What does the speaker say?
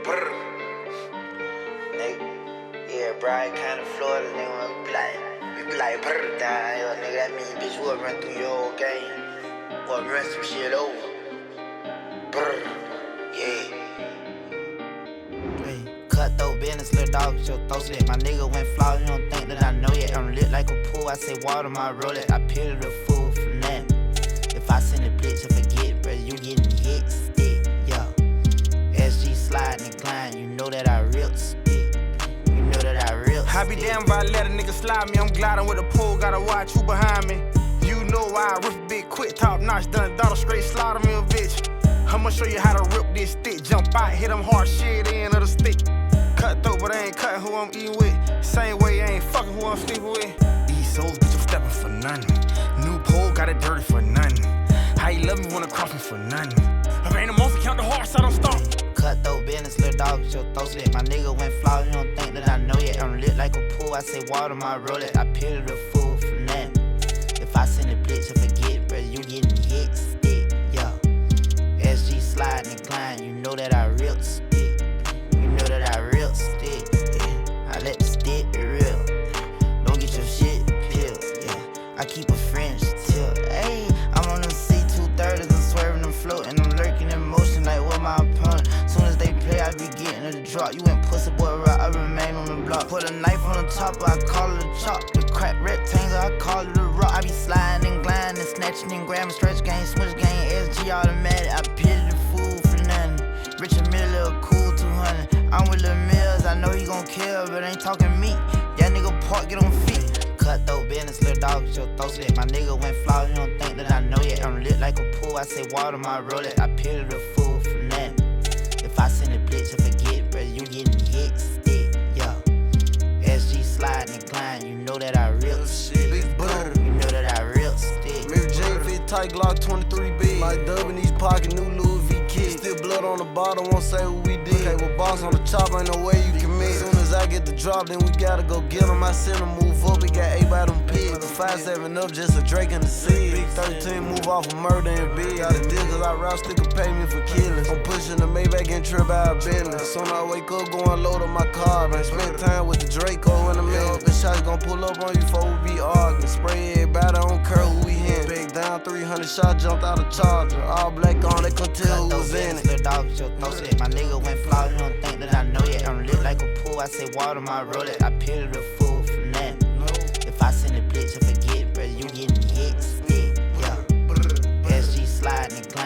Brr. Nigga, yeah, Brian County, Florida, nigga, we be like brr down here, nigga. That mean bitch will run through your whole game or run some shit over. Brr, yeah. Cutthroat business, little dog, with your throat slit. My nigga went flawed, you don't think that I know yet. I'm lit like a pool, I say water, my roll it. I peel the fool for nothing. If I send a blitz, I forget, bro, you getting hit stick, yo. SG sliding and gliding, you know that I real stick. You know that I real stick. I be damn if I let a nigga slide me. I'm gliding with a pole, gotta watch who behind me. You know why I rip a big quick, top notch, done daughter straight slaughter me a bitch. I'ma show you how to rip this stick. Jump out, hit them hard shit in of the stick. Cutthroat, but I ain't cutting who I'm eating with. Same way I ain't fucking who I'm sleeping with. These souls, bitch, I'm stepping for nothing. New pole, got it dirty for nothing. How you love me, wanna cross me for nothing. I ain't the most, count the hearts, I don't stop. Cutthroat business, little dog, with your throat slit. My nigga went flawed, you don't think that I know yet. I'm lit like a pool, I say water, my roll it. I peel the fool for nothing. If I send a blitz, I forget, bro, you getting hit stick, yo. SG sliding and gliding, you know that I real stick. You know that I real stick, yeah. I let the stick be real. Don't get your shit peeled, yeah. I keep a French tilt, ayy. I'm on them C230s, I'm swerving, I'm floating, I'm lurking in motion like with my opponent. Soon as they play, I be getting to the drop. You went pussy boy rock, I remain on the block. Put a knife on the top, I call it a chop. The crack rectangle, I call it a rock. I be sliding and gliding and snatching and grabbing, stretch game, switch game, SG automatic. I peel the fool for nothing. Richard Miller, cool 200. I'm with Lil Mills, I know he gon' kill, but ain't talking meat. That nigga park, get on feet. Cutthroat business, little dog, with your throat slit. My nigga went flawed, you don't think that I know yet. I'm lit like a pool, I say water, my roll it. I peel the fool for nothing. If I send a blitz, I forget, bro, you getting hit stick, yo. SG sliding and gliding, you know that I real stick. You know that I real stick. Mary J fit tight Glock 23B. Like Dub in these pockets, new Louis V kid. Still blood on the bottle, won't say what we did. Okay, with boss on the chop, ain't no way you can miss. Soon as I get the drop, then we gotta go get him. I send him move up, we got 8 by them pigs. The 5-7 up, just a Drake in the sea. Big 13 move off of murder and big. Out of deal, cause I route stick a pay me for killing. I'm pushing the Maybach and trip out of business. Soon I wake up, go and load up my car. Man, spend time with the Draco in the middle. The shots gon' pull up on you before we be arguing. Spray everybody, I don't care who we hit. Big down, 300 shot, jumped out of Charger. All black on, they couldn't tell who was in it. Little dog, with your throat slit. My nigga went flawed, you don't think that I know yet. I'm lit like a pool, I say water, my roll it. I peel the fool for nothing. If I send a blitz, I forget, bro, you getting hit stick, yo. SG sliding and gliding.